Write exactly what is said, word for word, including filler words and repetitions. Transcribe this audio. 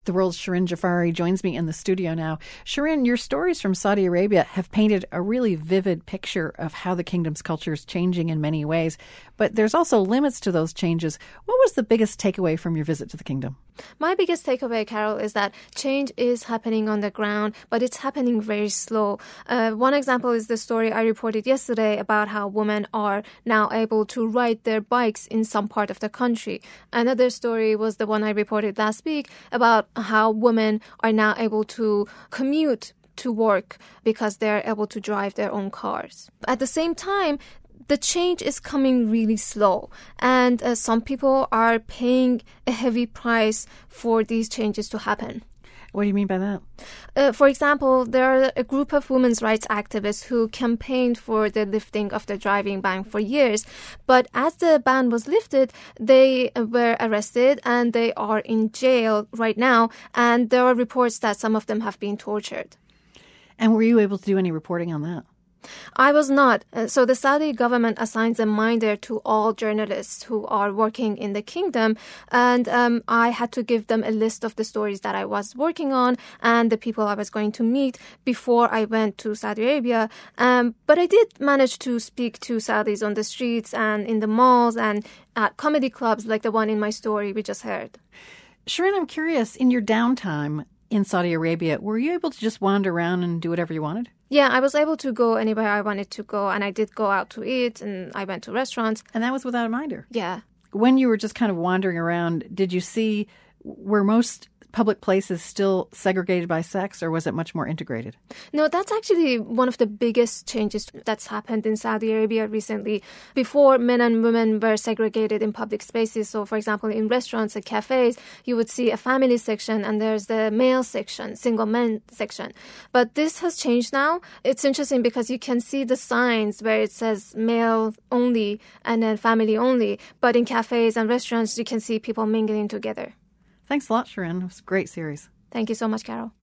the World's Shirin Jafari joins me in the studio now. Shirin, your stories from Saudi Arabia have painted a really vivid picture of how the kingdom's culture is changing in many ways, but there's also limits to those changes. What was the biggest takeaway from your visit to the kingdom? My biggest takeaway, Carol, is that change is happening on the ground, but it's happening very slow. Uh, one example is the story I reported yesterday about how women are now able to ride their bikes in some part of the country. Another story was the one I reported last week about how women are now able to commute to work because they're able to drive their own cars. At the same time, the change is coming really slow, and uh, some people are paying a heavy price for these changes to happen. What do you mean by that? Uh, for example, there are a group of women's rights activists who campaigned for the lifting of the driving ban for years. But as the ban was lifted, they were arrested and they are in jail right now. And there are reports that some of them have been tortured. And were you able to do any reporting on that? I was not. So the Saudi government assigns a minder to all journalists who are working in the kingdom. And um, I had to give them a list of the stories that I was working on and the people I was going to meet before I went to Saudi Arabia. Um, but I did manage to speak to Saudis on the streets and in the malls and at comedy clubs like the one in my story we just heard. Shirin, I'm curious, in your downtime in Saudi Arabia, were you able to just wander around and do whatever you wanted? Yeah, I was able to go anywhere I wanted to go, and I did go out to eat, and I went to restaurants. And that was without a minder? Yeah. When you were just kind of wandering around, did you see, were most public places still segregated by sex, or was it much more integrated? No, that's actually one of the biggest changes that's happened in Saudi Arabia recently. Before, men and women were segregated in public spaces. So, for example, in restaurants and cafes, you would see a family section and there's the male section, single men section. But this has changed now. It's interesting because you can see the signs where it says male only and then family only. But in cafes and restaurants, you can see people mingling together. Thanks a lot, Shirin. It was a great series. Thank you so much, Carol.